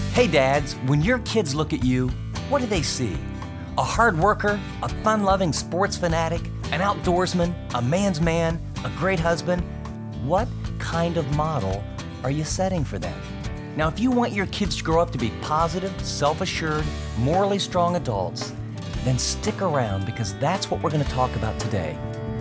Hey dads, when your kids look at you, what do they see? A hard worker, a fun-loving sports fanatic, an outdoorsman, a man's man, a great husband? What kind of model are you setting for them? Now, if you want your kids to grow up to be positive, self-assured, morally strong adults, then stick around because that's what we're going to talk about today.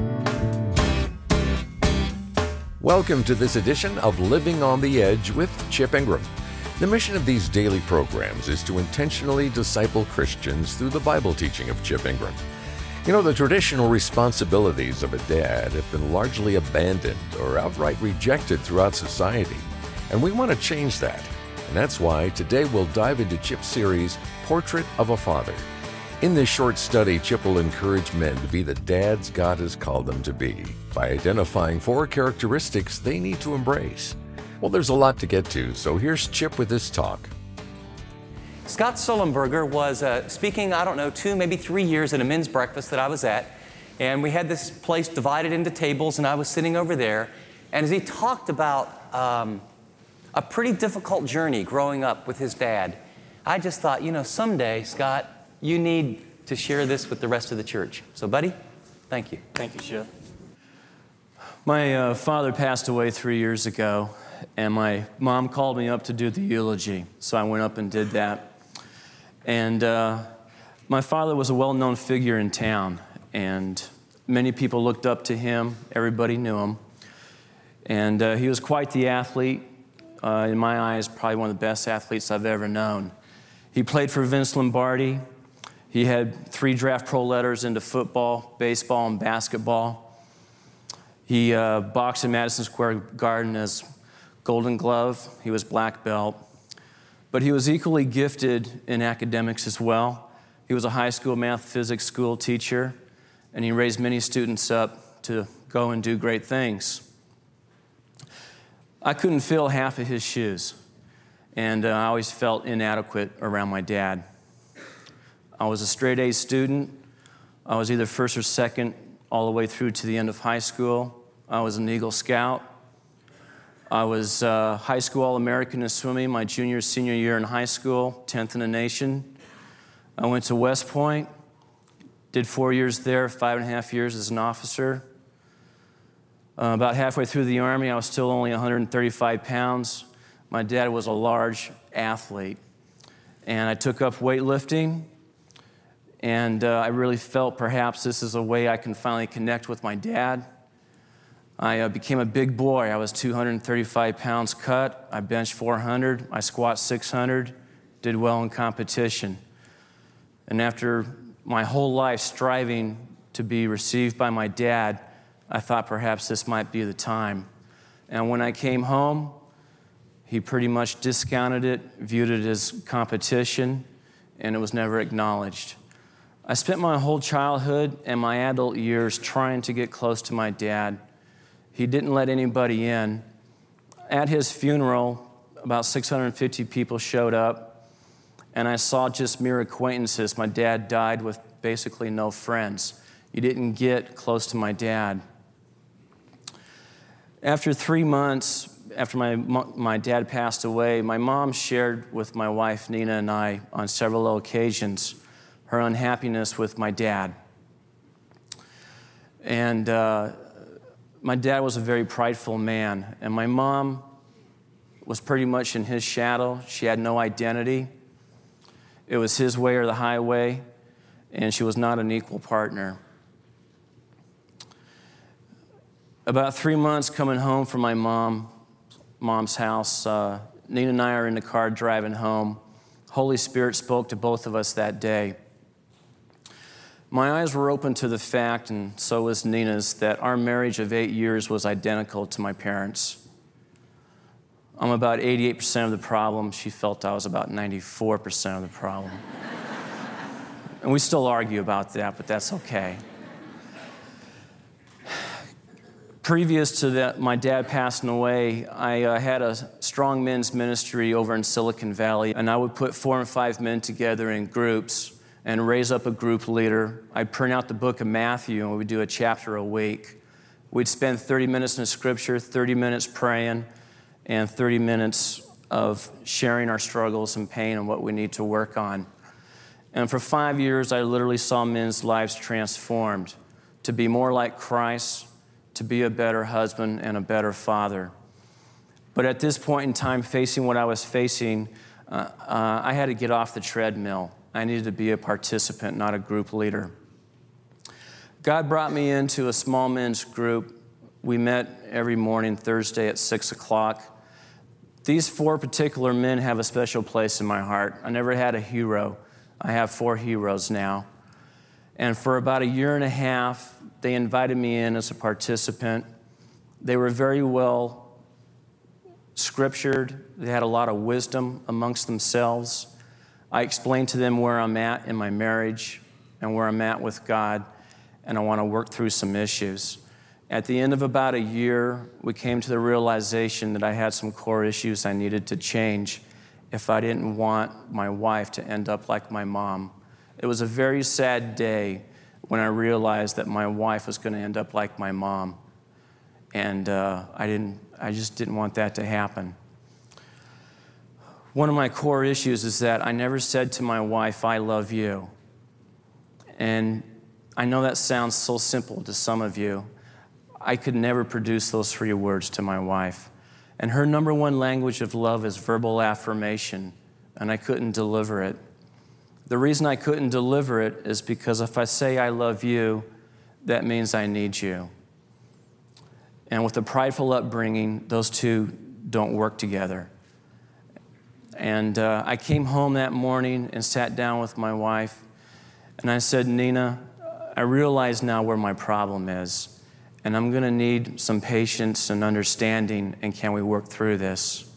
Welcome to this edition of Living on the Edge with Chip Ingram. The mission of these daily programs is to intentionally disciple Christians through the Bible teaching of Chip Ingram. You know, the traditional responsibilities of a dad have been largely abandoned or outright rejected throughout society, and we want to change that. And that's why today we'll dive into Chip's series, Portrait of a Father. In this short study, Chip will encourage men to be the dads God has called them to be by identifying 4 characteristics they need to embrace. Well, there's a lot to get to, so here's Chip with this talk. Scott Sullenberger was speaking, 2, maybe 3 years at a men's breakfast that I was at, and we had this place divided into tables, and I was sitting over there, and as he talked about a pretty difficult journey growing up with his dad, I just thought, someday, Scott, you need to share this with the rest of the church. So, buddy, thank you. Thank you, Chip. My father passed away 3 years ago, and my mom called me up to do the eulogy, so I went up and did that. And my father was a well-known figure in town, and many people looked up to him. Everybody knew him. And he was quite the athlete. In my eyes, probably one of the best athletes I've ever known. He played for Vince Lombardi. He had 3 draft pro letters into football, baseball, and basketball. He boxed in Madison Square Garden as Golden Glove. He was black belt. But he was equally gifted in academics as well. He was a high school math physics school teacher, and he raised many students up to go and do great things. I couldn't fill half of his shoes, and I always felt inadequate around my dad. I was a straight-A student. I was either first or second all the way through to the end of high school. I was an Eagle Scout. I was high school All-American in swimming my senior year in high school, 10th in the nation. I went to West Point, did 4 years there, 5.5 years as an officer. About halfway through the Army, I was still only 135 pounds. My dad was a large athlete. And I took up weightlifting, and I really felt perhaps this is a way I can finally connect with my dad. I became a big boy. I was 235 pounds cut. I benched 400. I squat 600. Did well in competition. And after my whole life striving to be received by my dad, I thought perhaps this might be the time. And when I came home, he pretty much discounted it, viewed it as competition, and it was never acknowledged. I spent my whole childhood and my adult years trying to get close to my dad. He didn't let anybody in. At his funeral, about 650 people showed up, and I saw just mere acquaintances. My dad died with basically no friends. You didn't get close to my dad. After 3 months, after my dad passed away, my mom shared with my wife, Nina, and I on several occasions her unhappiness with my dad. And my dad was a very prideful man, and my mom was pretty much in his shadow. She had no identity. It was his way or the highway, and she was not an equal partner. About 3 months coming home from my mom's house, Nina and I are in the car driving home. Holy Spirit spoke to both of us that day. My eyes were open to the fact, and so was Nina's, that our marriage of 8 years was identical to my parents'. I'm about 88% of the problem. She felt I was about 94% of the problem. And we still argue about that, but that's okay. Previous to that, my dad passing away, I had a strong men's ministry over in Silicon Valley, and I would put 4 and 5 men together in groups and raise up a group leader. I'd print out the book of Matthew, and we'd do a chapter a week. We'd spend 30 minutes in Scripture, 30 minutes praying, and 30 minutes of sharing our struggles and pain and what we need to work on. And for 5 years, I literally saw men's lives transformed to be more like Christ, to be a better husband and a better father. But at this point in time, facing what I was facing, I had to get off the treadmill. I needed to be a participant, not a group leader. God brought me into a small men's group. We met every morning, Thursday at 6 o'clock. These 4 particular men have a special place in my heart. I never had a hero. I have 4 heroes now. And for about 1.5 years, they invited me in as a participant. They were very well scriptured. They had a lot of wisdom amongst themselves. I explained to them where I'm at in my marriage and where I'm at with God, and I want to work through some issues. At the end of about 1 year, we came to the realization that I had some core issues I needed to change if I didn't want my wife to end up like my mom. It was a very sad day when I realized that my wife was going to end up like my mom. And I just didn't want that to happen. One of my core issues is that I never said to my wife, "I love you." And I know that sounds so simple to some of you. I could never produce those 3 words to my wife. And her number one language of love is verbal affirmation, and I couldn't deliver it. The reason I couldn't deliver it is because if I say I love you, that means I need you. And with a prideful upbringing, those two don't work together. And I came home that morning and sat down with my wife, and I said, "Nina, I realize now where my problem is. And I'm going to need some patience and understanding, and can we work through this?"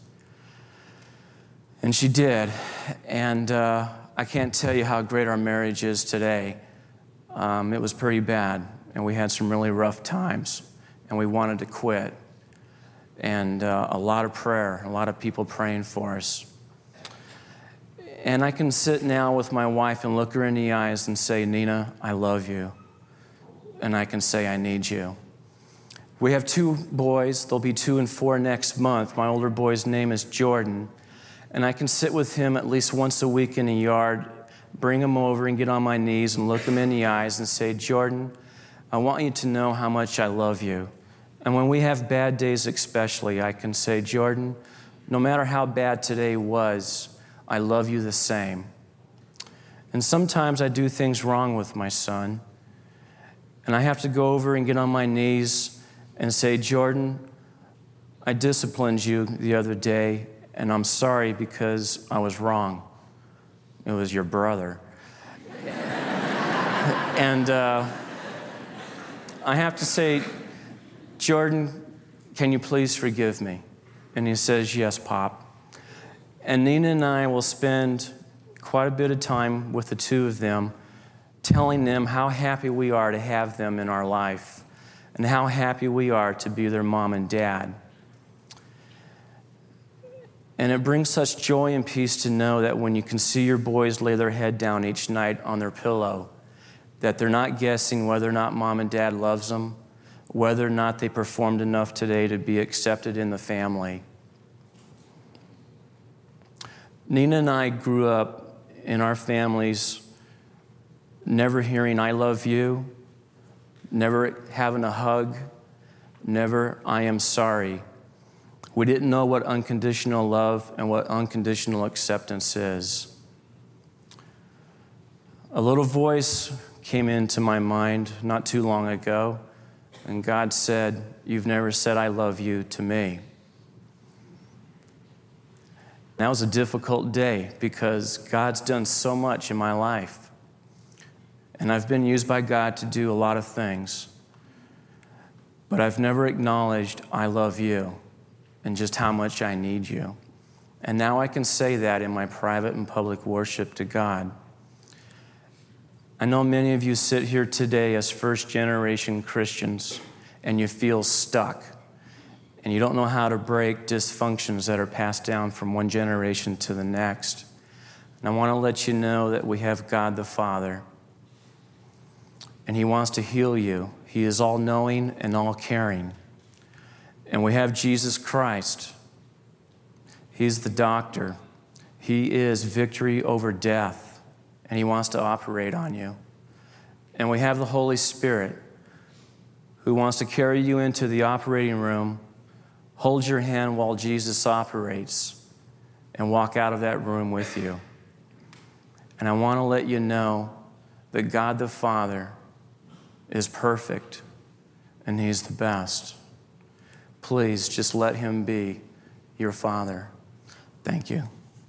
And she did. And I can't tell you how great our marriage is today. It was pretty bad, and we had some really rough times, and we wanted to quit. And a lot of prayer, a lot of people praying for us. And I can sit now with my wife and look her in the eyes and say, "Nina, I love you." And I can say, "I need you." We have 2 boys. They'll be 2 and 4 next month. My older boy's name is Jordan. And I can sit with him at least once a week in the yard, bring him over and get on my knees and look him in the eyes and say, "Jordan, I want you to know how much I love you." And when we have bad days especially, I can say, "Jordan, no matter how bad today was, I love you the same." And sometimes I do things wrong with my son. And I have to go over and get on my knees and say, "Jordan, I disciplined you the other day, and I'm sorry because I was wrong. It was your brother." And I have to say, "Jordan, can you please forgive me?" And he says, "Yes, Pop." And Nina and I will spend quite a bit of time with the 2 of them, telling them how happy we are to have them in our life and how happy we are to be their mom and dad. And it brings such joy and peace to know that when you can see your boys lay their head down each night on their pillow, that they're not guessing whether or not mom and dad loves them, whether or not they performed enough today to be accepted in the family. Nina and I grew up in our families never hearing "I love you," never having a hug, never "I am sorry." We didn't know what unconditional love and what unconditional acceptance is. A little voice came into my mind not too long ago, and God said, "You've never said I love you to me." That was a difficult day because God's done so much in my life. And I've been used by God to do a lot of things. But I've never acknowledged "I love you" and just how much I need you. And now I can say that in my private and public worship to God. I know many of you sit here today as first-generation Christians and you feel stuck and you don't know how to break dysfunctions that are passed down from one generation to the next. And I want to let you know that we have God the Father, and He wants to heal you. He is all-knowing and all-caring. And we have Jesus Christ. He's the doctor. He is victory over death, and He wants to operate on you. And we have the Holy Spirit who wants to carry you into the operating room, hold your hand while Jesus operates, and walk out of that room with you. And I want to let you know that God the Father is perfect, and He's the best. Please just let Him be your Father. Thank you.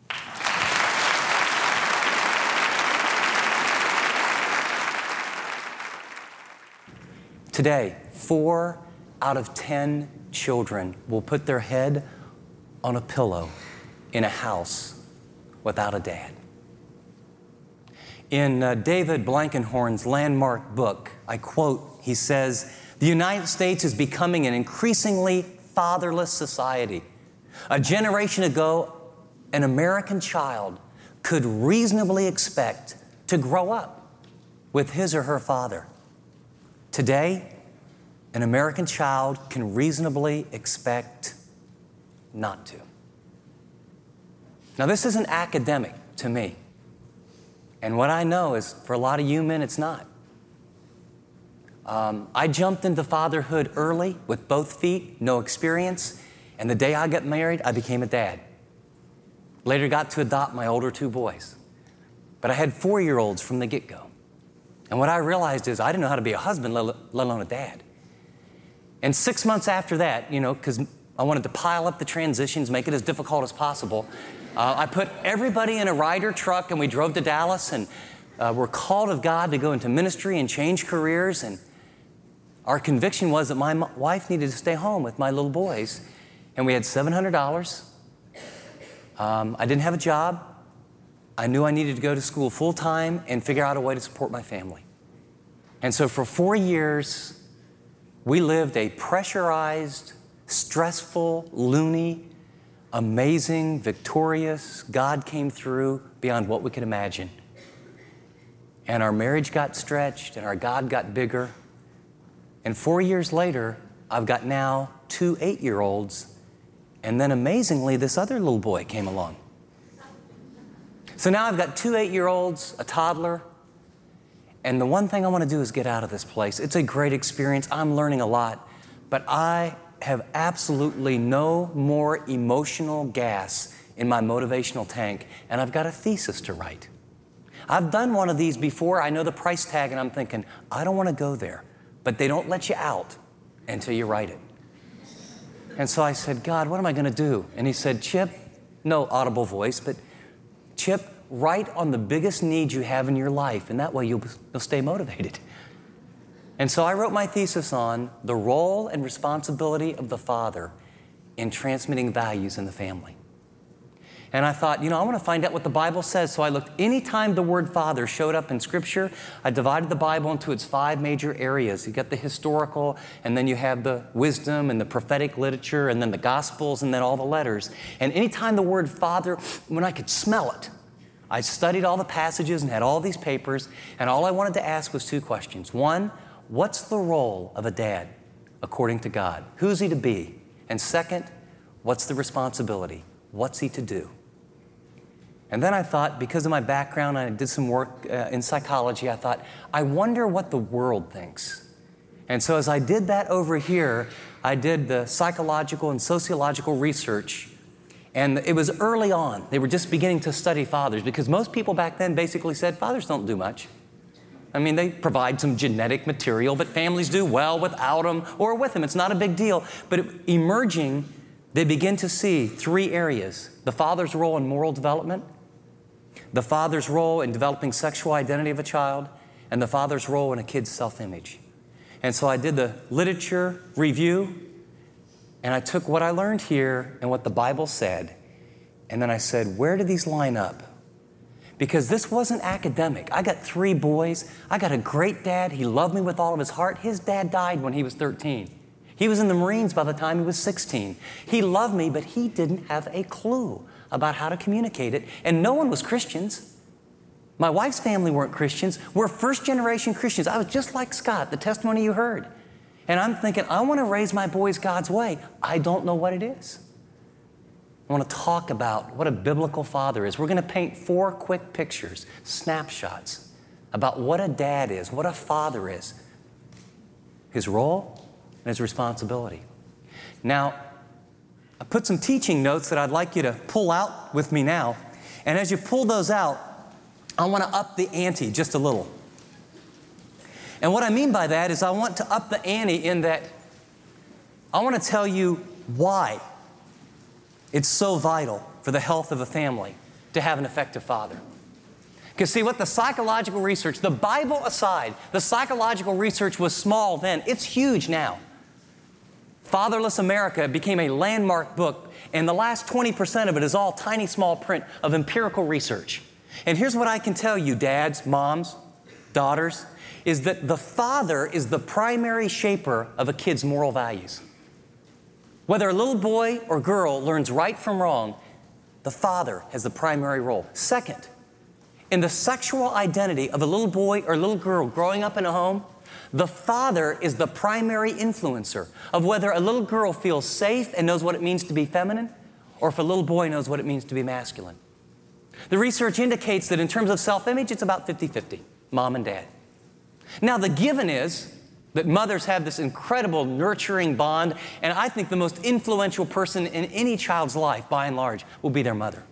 Today, 4 out of 10 children will put their head on a pillow in a house without a dad. In David Blankenhorn's landmark book, I quote, he says, "The United States is becoming an increasingly fatherless society. A generation ago, an American child could reasonably expect to grow up with his or her father. Today, an American child can reasonably expect not to." Now, this isn't academic to me. And what I know is, for a lot of you men, it's not. I jumped into fatherhood early with both feet, no experience. And the day I got married, I became a dad. Later got to adopt my older 2 boys. But I had 4-year-olds from the get-go. And what I realized is I didn't know how to be a husband, let alone a dad. And 6 months after that, because I wanted to pile up the transitions, make it as difficult as possible, I put everybody in a Ryder truck and we drove to Dallas and were called of God to go into ministry and change careers. And our conviction was that my wife needed to stay home with my little boys. And we had $700. I didn't have a job. I knew I needed to go to school full time and figure out a way to support my family. And so for 4 years, we lived a pressurized, stressful, loony, amazing, victorious, God came through beyond what we could imagine. And our marriage got stretched and our God got bigger. And 4 years later, I've got now 2 8-year-olds. And then amazingly, this other little boy came along. So now I've got 2 8-year-olds, a toddler. And the one thing I want to do is get out of this place. It's a great experience. I'm learning a lot. But I have absolutely no more emotional gas in my motivational tank. And I've got a thesis to write. I've done one of these before. I know the price tag, and I'm thinking, I don't want to go there. But they don't let you out until you write it. And so I said, God, what am I going to do? And He said, Chip, no audible voice, but Chip, write on the biggest need you have in your life, and that way you'll stay motivated. And so I wrote my thesis on the role and responsibility of the father in transmitting values in the family. And I thought, I want to find out what the Bible says. So I looked, anytime the word father showed up in Scripture, I divided the Bible into its 5 major areas. You got the historical, and then you have the wisdom and the prophetic literature, and then the Gospels, and then all the letters. And anytime the word father, when I could smell it, I studied all the passages and had all these papers, and all I wanted to ask was 2 questions. 1, what's the role of a dad according to God? Who's he to be? And 2nd, what's the responsibility? What's he to do? And then I thought, because of my background, I did some work in psychology, I thought, I wonder what the world thinks. And so as I did that over here, I did the psychological and sociological research. And it was early on. They were just beginning to study fathers, because most people back then basically said, fathers don't do much. I mean, they provide some genetic material, but families do well without them or with them. It's not a big deal. But emerging, they begin to see 3 areas: the father's role in moral development, the father's role in developing sexual identity of a child, and the father's role in a kid's self-image. And so I did the literature review, and I took what I learned here and what the Bible said, and then I said, where do these line up? Because this wasn't academic. I got 3 boys. I got a great dad. He loved me with all of his heart. His dad died when he was 13. He was in the Marines by the time he was 16. He loved me, but he didn't have a clue about how to communicate it. And no one was Christians. My wife's family weren't Christians. We're first-generation Christians. I was just like Scott, the testimony you heard. And I'm thinking, I want to raise my boys God's way. I don't know what it is. I want to talk about what a biblical father is. We're going to paint 4 quick pictures, snapshots, about what a dad is, what a father is, his role and his responsibility. Now, I put some teaching notes that I'd like you to pull out with me now. And as you pull those out, I want to up the ante just a little. And what I mean by that is I want to up the ante in that I want to tell you why it's so vital for the health of a family to have an effective father. Because see, what the psychological research, the Bible aside, the psychological research was small then. It's huge now. Fatherless America became a landmark book, and the last 20% of it is all tiny, small print of empirical research. And here's what I can tell you, dads, moms, daughters, is that the father is the primary shaper of a kid's moral values. Whether a little boy or girl learns right from wrong, the father has the primary role. Second, in the sexual identity of a little boy or little girl growing up in a home, the father is the primary influencer of whether a little girl feels safe and knows what it means to be feminine, or if a little boy knows what it means to be masculine. The research indicates that in terms of self-image, it's about 50-50, mom and dad. Now, the given is that mothers have this incredible nurturing bond, and I think the most influential person in any child's life, by and large, will be their mother.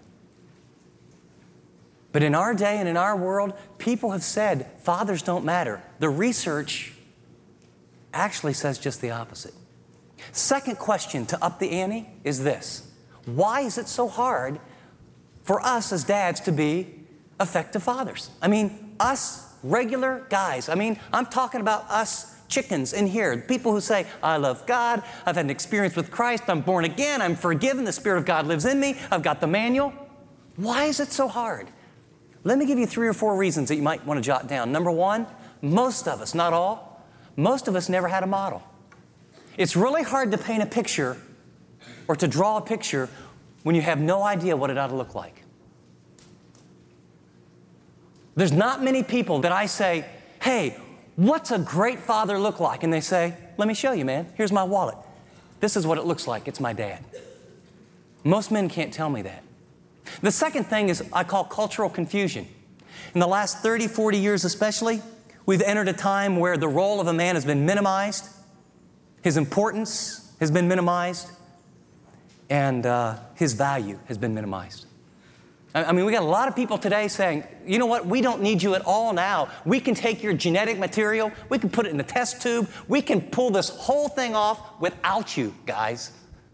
But in our day and in our world, people have said fathers don't matter. The research actually says just the opposite. Second question to up the ante is this: why is it so hard for us as dads to be effective fathers? I mean, us regular guys. I mean, I'm talking about us chickens in here, people who say, I love God, I've had an experience with Christ, I'm born again, I'm forgiven, the Spirit of God lives in me, I've got the manual. Why is it so hard? Let me give you 3 or 4 reasons that you might want to jot down. Number 1, most of us, not all, most of us never had a model. It's really hard to paint a picture or to draw a picture when you have no idea what it ought to look like. There's not many people that I say, hey, what's a great father look like? And they say, let me show you, man. Here's my wallet. This is what it looks like. It's my dad. Most men can't tell me that. The second thing is I call cultural confusion. In the last 30, 40 years especially, we've entered a time where the role of a man has been minimized, his importance has been minimized, and his value has been minimized. I mean, we got a lot of people today saying, you know what, we don't need you at all now. We can take your genetic material, we can put it in a test tube, we can pull this whole thing off without you, guys.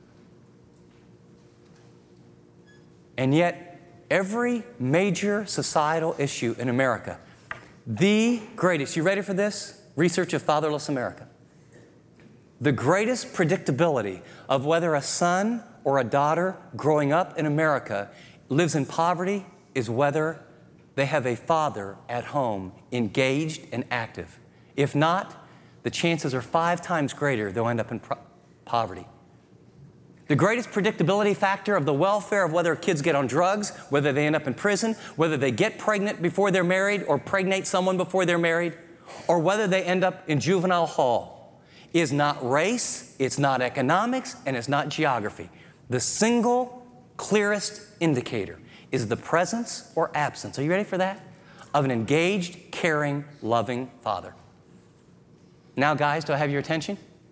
And yet, every major societal issue in America, the greatest, you ready for this? Research of Fatherless America. The greatest predictability of whether a son or a daughter growing up in America lives in poverty is whether they have a father at home engaged and active. If not, the chances are 5 times greater they'll end up in poverty. The greatest predictability factor of the welfare of whether kids get on drugs, whether they end up in prison, whether they get pregnant before they're married or pregnate someone before they're married, or whether they end up in juvenile hall is not race, it's not economics, and it's not geography. The single clearest indicator is the presence or absence, are you ready for that? Of an engaged, caring, loving father. Now, guys, do I have your attention?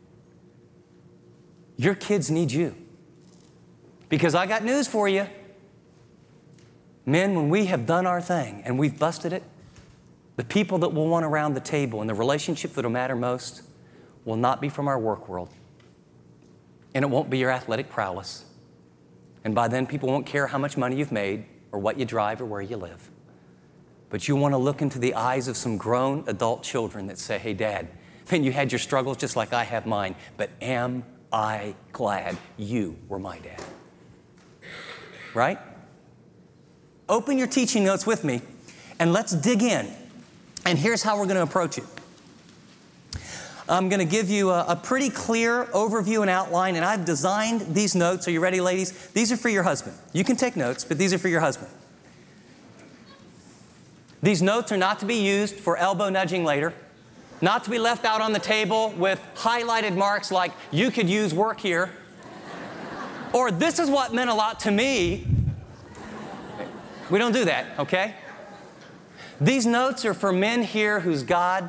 Your kids need you. Because I got news for you. Men, when we have done our thing and we've busted it, the people that will want around the table and the relationship that will matter most will not be from our work world. And it won't be your athletic prowess. And by then, people won't care how much money you've made or what you drive or where you live. But you want to look into the eyes of some grown adult children that say, hey, Dad, man, you had your struggles just like I have mine, but am I glad you were my dad? Right? Open your teaching notes with me, and let's dig in. And here's how we're going to approach it. I'm going to give you a pretty clear overview and outline, and I've designed these notes. Are you ready, ladies? These are for your husband. You can take notes, but these are for your husband. These notes are not to be used for elbow nudging later, not to be left out on the table with highlighted marks like, you could use work here. Or this is what meant a lot to me. We don't do that, okay? These notes are for men here whose God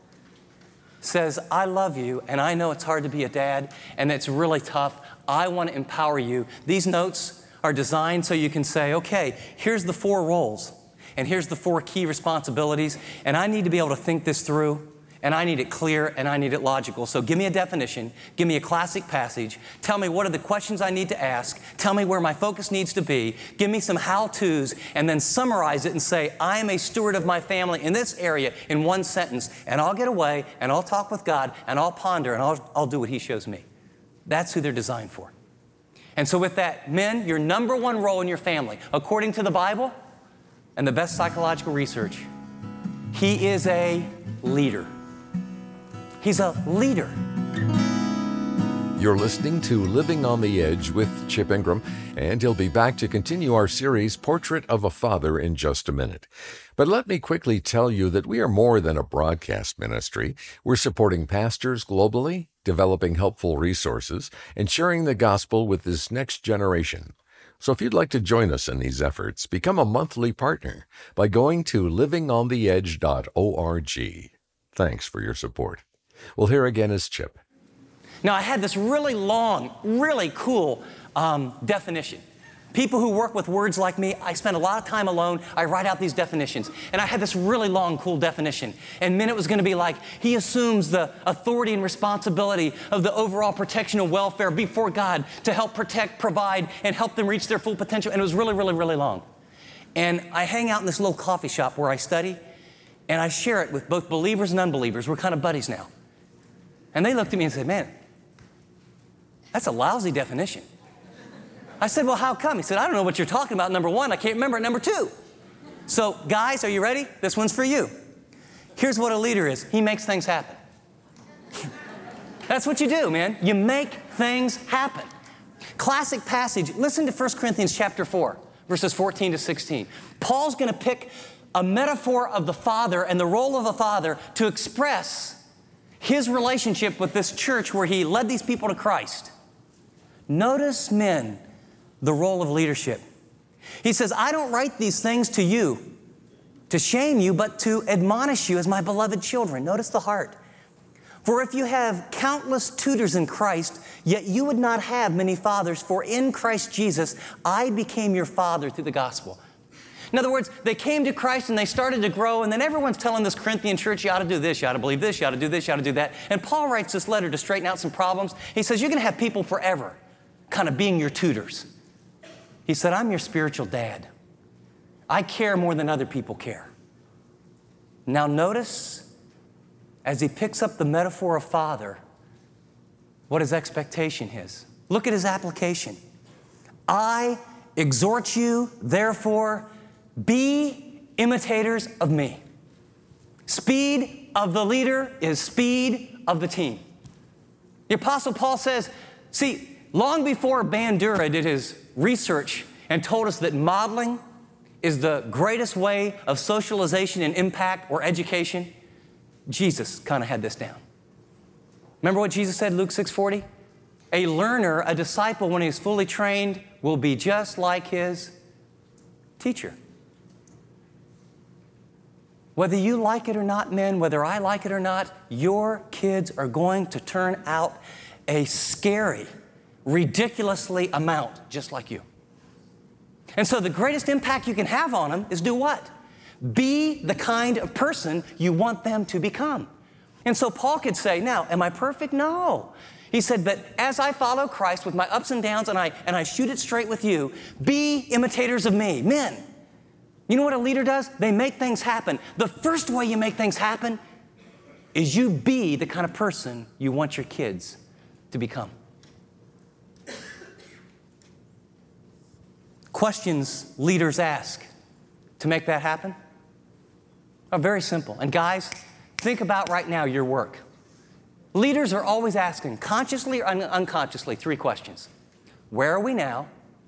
says, I love you, and I know it's hard to be a dad, and it's really tough. I want to empower you. These notes are designed so you can say, okay, here's the 4 roles, and here's the 4 key responsibilities, and I need to be able to think this through, and I need it clear, and I need it logical. So give me a definition, give me a classic passage, tell me what are the questions I need to ask, tell me where my focus needs to be, give me some how-tos, and then summarize it and say, I am a steward of my family in this area in 1 sentence, and I'll get away, and I'll talk with God, and I'll ponder, and I'll do what He shows me. That's who they're designed for. And so with that, men, your number 1 role in your family, according to the Bible and the best psychological research, he is a leader. He's a leader. You're listening to Living on the Edge with Chip Ingram, and he'll be back to continue our series, Portrait of a Father, in just a minute. But let me quickly tell you that we are more than a broadcast ministry. We're supporting pastors globally, developing helpful resources, and sharing the gospel with this next generation. So if you'd like to join us in these efforts, become a monthly partner by going to livingontheedge.org. Thanks for your support. Well, here again is Chip. Now, I had this really long, really cool definition. People who work with words like me, I spend a lot of time alone. I write out these definitions. And I had this really long, cool definition. And then it was going to be like, he assumes the authority and responsibility of the overall protection and welfare before God to help protect, provide, and help them reach their full potential. And it was really, really, really long. And I hang out in this little coffee shop where I study, and I share it with both believers and unbelievers. We're kind of buddies now. And they looked at me and said, man, that's a lousy definition. I said, well, how come? He said, I don't know what you're talking about, number 1. I can't remember it, number 2. So, guys, are you ready? This one's for you. Here's what a leader is. He makes things happen. That's what you do, man. You make things happen. Classic passage. Listen to 1 Corinthians chapter 4, verses 14 to 16. Paul's going to pick a metaphor of the father and the role of a father to express his relationship with this church where he led these people to Christ. Notice, men, the role of leadership. He says, I don't write these things to you to shame you, but to admonish you as my beloved children. Notice the heart. For if you have countless tutors in Christ, yet you would not have many fathers, for in Christ Jesus I became your father through the gospel. In other words, they came to Christ and they started to grow, and then everyone's telling this Corinthian church, you ought to do this, you ought to believe this, you ought to do this, you ought to do that. And Paul writes this letter to straighten out some problems. He says, you're going to have people forever kind of being your tutors. He said, I'm your spiritual dad. I care more than other people care. Now notice, as he picks up the metaphor of father, what his expectation is. Look at his application. I exhort you, therefore, be imitators of me. Speed of the leader is speed of the team. The Apostle Paul says, see, long before Bandura did his research and told us that modeling is the greatest way of socialization and impact or education, Jesus kind of had this down. Remember what Jesus said in Luke 6:40? A learner, a disciple, when he's fully trained, will be just like his teacher. Whether you like it or not, men, whether I like it or not, your kids are going to turn out a scary, ridiculously amount just like you. And so the greatest impact you can have on them is do what? Be the kind of person you want them to become. And so Paul could say, now, am I perfect? No. He said, but as I follow Christ with my ups and downs and I shoot it straight with you, be imitators of me. Men, you know what a leader does? They make things happen. The first way you make things happen is you be the kind of person you want your kids to become. Questions leaders ask to make that happen are very simple. And guys, think about right now your work. Leaders are always asking, consciously or unconsciously, 3 questions. Where are we now?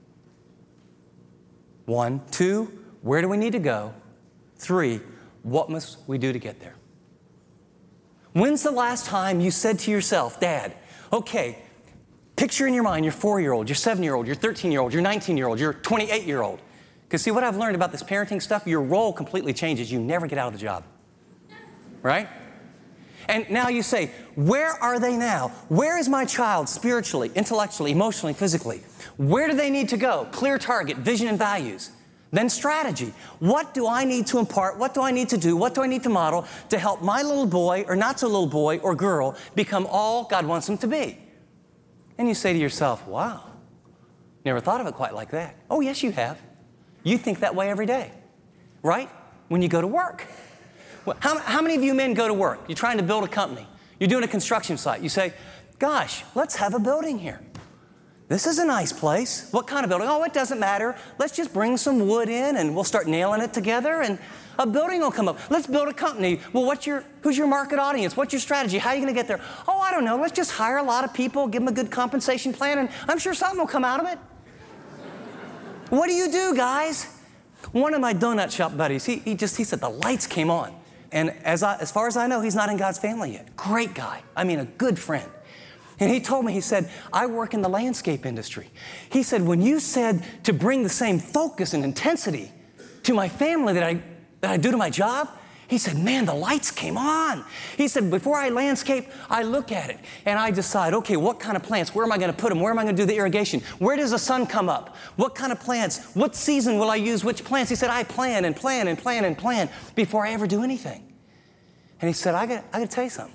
1, 2, where do we need to go? 3, what must we do to get there? When's the last time you said to yourself, Dad, okay, picture in your mind your 4-year-old, your 7-year-old, your 13-year-old, your 19-year-old, your 28-year-old. Because see, what I've learned about this parenting stuff, your role completely changes. You never get out of the job, right? And now you say, where are they now? Where is my child spiritually, intellectually, emotionally, physically? Where do they need to go? Clear target, vision and values. Then strategy. What do I need to impart? What do I need to do? What do I need to model to help my little boy or not so little boy or girl become all God wants them to be? And you say to yourself, wow, never thought of it quite like that. Oh, yes, you have. You think that way every day, right? When you go to work. Well, how many of you men go to work? You're trying to build a company. You're doing a construction site. You say, gosh, let's have a building here. This is a nice place. What kind of building? Oh, it doesn't matter. Let's just bring some wood in and we'll start nailing it together and a building will come up. Let's build a company. Well, who's your market audience? What's your strategy? How are you going to get there? Oh, I don't know. Let's just hire a lot of people, give them a good compensation plan, and I'm sure something will come out of it. What do you do, guys? One of my donut shop buddies, he said the lights came on. And as far as I know, he's not in God's family yet. Great guy. I mean, a good friend. And he told me, he said, I work in the landscape industry. He said, when you said to bring the same focus and intensity to my family that I do to my job, he said, man, the lights came on. He said, before I landscape, I look at it and I decide, okay, what kind of plants? Where am I going to put them? Where am I going to do the irrigation? Where does the sun come up? What kind of plants? What season will I use which plants? He said, I plan and plan and plan and plan before I ever do anything. And he said, I got to tell you something.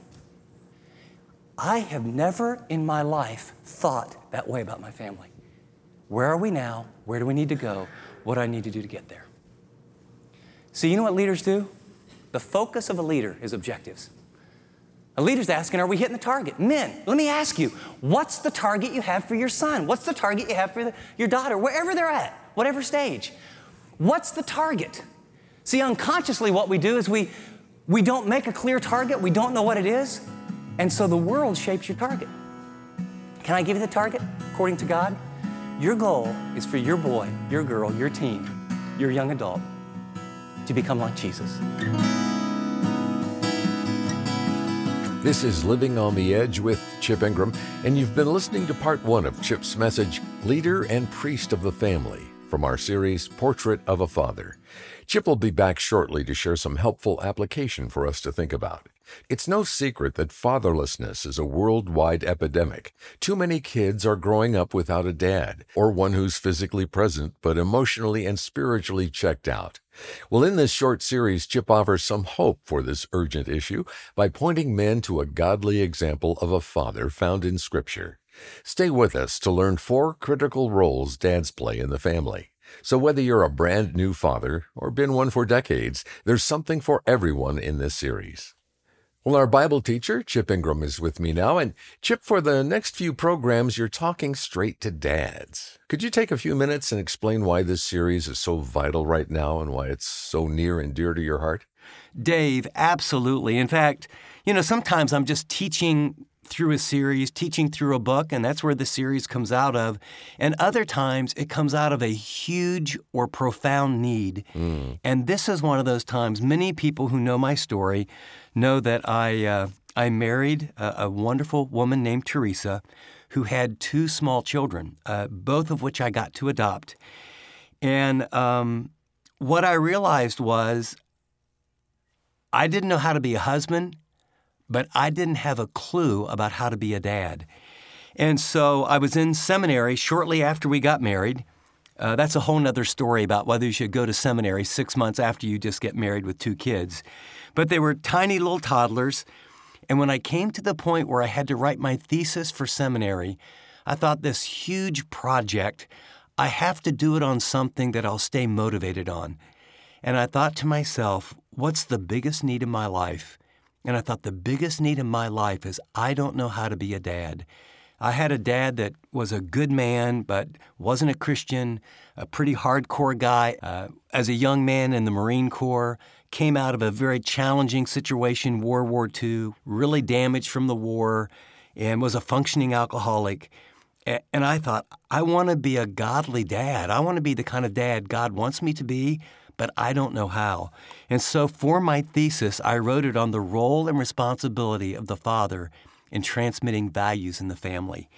I have never in my life thought that way about my family. Where are we now? Where do we need to go? What do I need to do to get there? So you know what leaders do? The focus of a leader is objectives. A leader's asking, are we hitting the target? Men, let me ask you, what's the target you have for your son? What's the target you have for your daughter? Wherever they're at, whatever stage. What's the target? See, unconsciously what we do is we don't make a clear target. We don't know what it is. And so the world shapes your target. Can I give you the target? According to God, your goal is for your boy, your girl, your teen, your young adult to become like Jesus. This is Living on the Edge with Chip Ingram, and you've been listening to part 1 of Chip's message, Leader and Priest of the Family, from our series, Portrait of a Father. Chip will be back shortly to share some helpful application for us to think about. It's no secret that fatherlessness is a worldwide epidemic. Too many kids are growing up without a dad, or one who's physically present but emotionally and spiritually checked out. Well, in this short series, Chip offers some hope for this urgent issue by pointing men to a godly example of a father found in Scripture. Stay with us to learn 4 critical roles dads play in the family. So whether you're a brand new father or been one for decades, there's something for everyone in this series. Well, our Bible teacher, Chip Ingram, is with me now. And Chip, for the next few programs, you're talking straight to dads. Could you take a few minutes and explain why this series is so vital right now and why it's so near and dear to your heart? Dave, absolutely. In fact, sometimes I'm just teaching through a series, teaching through a book, and that's where the series comes out of. And other times it comes out of a huge or profound need. And this is one of those times. Many people who know my story know that I married a wonderful woman named Teresa who had 2 small children, both of which I got to adopt. And what I realized was I didn't know how to be a husband, but I didn't have a clue about how to be a dad. And so I was in seminary shortly after we got married. That's a whole nother story about whether you should go to seminary 6 months after you just get married with 2 kids. But they were tiny little toddlers. And when I came to the point where I had to write my thesis for seminary, I thought this huge project, I have to do it on something that I'll stay motivated on. And I thought to myself, what's the biggest need in my life? And I thought the biggest need in my life is I don't know how to be a dad. I had a dad that was a good man, but wasn't a Christian, a pretty hardcore guy. As a young man in the Marine Corps, came out of a very challenging situation, World War II, really damaged from the war, and was a functioning alcoholic. And I thought, I want to be a godly dad. I want to be the kind of dad God wants me to be, but I don't know how. And so for my thesis, I wrote it on the role and responsibility of the father in transmitting values in the family.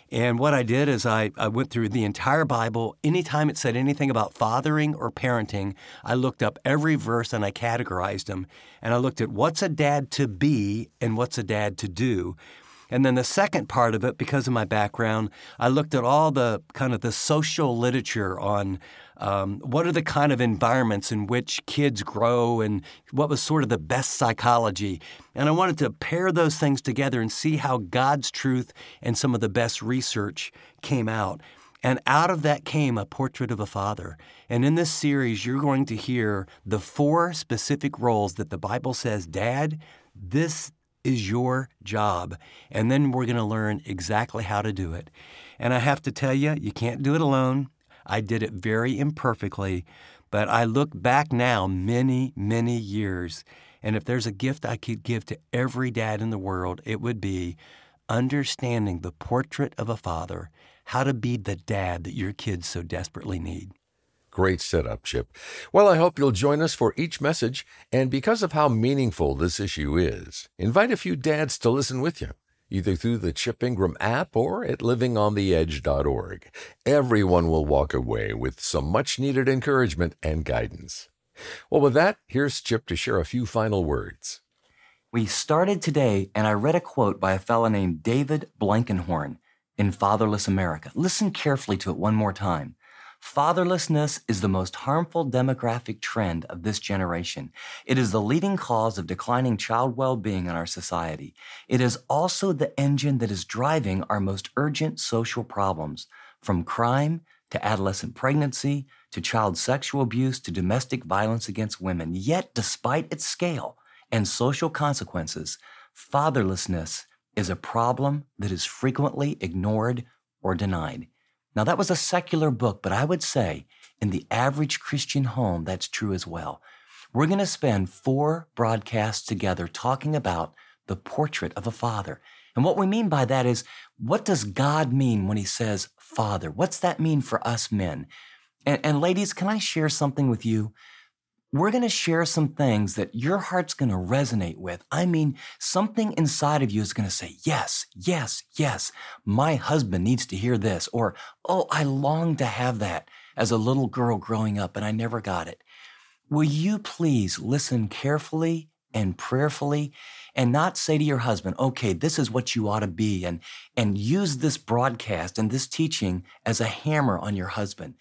And what I did is I went through the entire Bible. Anytime it said anything about fathering or parenting, I looked up every verse and I categorized them. And I looked at what's a dad to be and what's a dad to do. And then the second part of it, because of my background, I looked at all the kind of the social literature on what are the kind of environments in which kids grow and what was sort of the best psychology. And I wanted to pair those things together and see how God's truth and some of the best research came out. And out of that came A Portrait of a Father. And in this series, you're going to hear the 4 specific roles that the Bible says, Dad, this is your job. And then we're going to learn exactly how to do it. And I have to tell you, you can't do it alone. I did it very imperfectly, but I look back now many, many years, and if there's a gift I could give to every dad in the world, it would be understanding the portrait of a father, how to be the dad that your kids so desperately need. Great setup, Chip. Well, I hope you'll join us for each message, and because of how meaningful this issue is, invite a few dads to listen with you, either through the Chip Ingram app or at livingontheedge.org. Everyone will walk away with some much-needed encouragement and guidance. Well, with that, here's Chip to share a few final words. We started today, and I read a quote by a fellow named David Blankenhorn in Fatherless America. Listen carefully to it one more time. Fatherlessness is the most harmful demographic trend of this generation. It is the leading cause of declining child well-being in our society. It is also the engine that is driving our most urgent social problems, from crime to adolescent pregnancy to child sexual abuse to domestic violence against women. Yet, despite its scale and social consequences, fatherlessness is a problem that is frequently ignored or denied. Now, that was a secular book, but I would say in the average Christian home, that's true as well. We're going to spend 4 broadcasts together talking about the portrait of a father. And what we mean by that is, what does God mean when he says father? What's that mean for us men? And ladies, can I share something with you? We're going to share some things that your heart's going to resonate with. I mean, something inside of you is going to say, yes, yes, yes, my husband needs to hear this. Or, oh, I long to have that as a little girl growing up and I never got it. Will you please listen carefully and prayerfully and not say to your husband, okay, this is what you ought to be, and use this broadcast and this teaching as a hammer on your husband.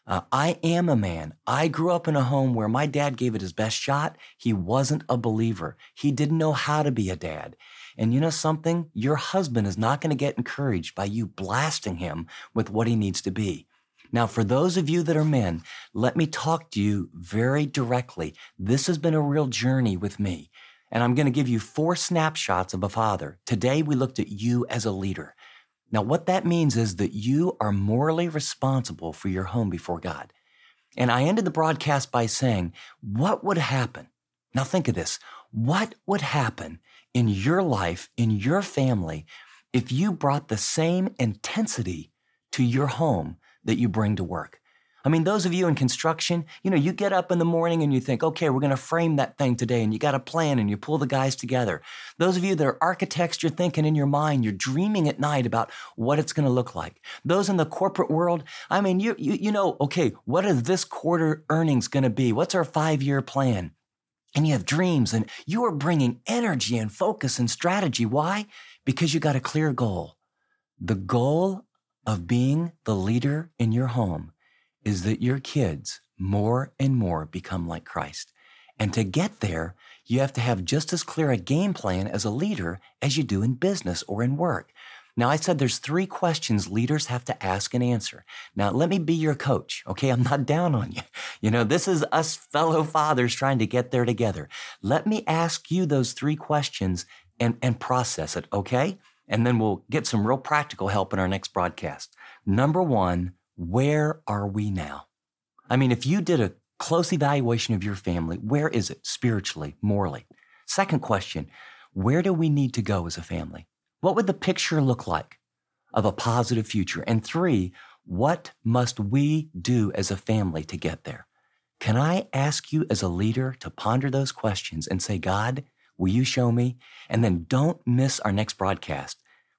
I am a man. I grew up in a home where my dad gave it his best shot. He wasn't a believer. He didn't know how to be a dad. And you know something? Your husband is not going to get encouraged by you blasting him with what he needs to be. Now, for those of you that are men, let me talk to you very directly. This has been a real journey with me. And I'm going to give you 4 snapshots of a father. Today, we looked at you as a leader. Now, what that means is that you are morally responsible for your home before God. And I ended the broadcast by saying, what would happen? Now think of this. What would happen in your life, in your family, if you brought the same intensity to your home that you bring to work? I mean, those of you in construction, you get up in the morning and you think, okay, we're going to frame that thing today, and you got a plan and you pull the guys together. Those of you that are architects, you're thinking in your mind, you're dreaming at night about what it's going to look like. Those in the corporate world, I mean, you know, okay, what is this quarter earnings going to be? What's our 5-year plan? And you have dreams, and you are bringing energy and focus and strategy. Why? Because you got a clear goal. The goal of being the leader in your home is that your kids more and more become like Christ. And to get there, you have to have just as clear a game plan as a leader as you do in business or in work. Now, I said there's 3 questions leaders have to ask and answer. Now, let me be your coach, okay? I'm not down on you. This is us fellow fathers trying to get there together. Let me ask you those 3 questions and process it, okay? And then we'll get some real practical help in our next broadcast. Number 1, where are we now? I mean, if you did a close evaluation of your family, where is it spiritually, morally? Second question, where do we need to go as a family? What would the picture look like of a positive future? And 3, what must we do as a family to get there? Can I ask you as a leader to ponder those questions and say, God, will you show me? And then don't miss our next broadcast.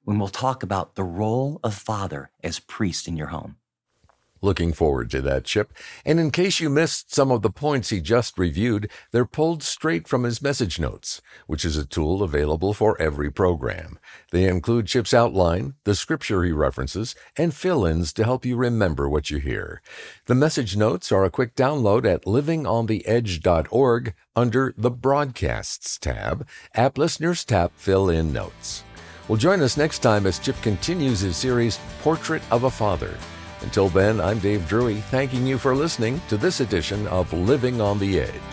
when we'll talk about the role of father as priest in your home. Looking forward to that, Chip. And in case you missed some of the points he just reviewed, they're pulled straight from his message notes, which is a tool available for every program. They include Chip's outline, the scripture he references, and fill-ins to help you remember what you hear. The message notes are a quick download at livingontheedge.org under the Broadcasts tab. App Listeners tap Fill-in Notes. Well, join us next time as Chip continues his series, Portrait of a Father. Until then, I'm Dave Drury, thanking you for listening to this edition of Living on the Edge.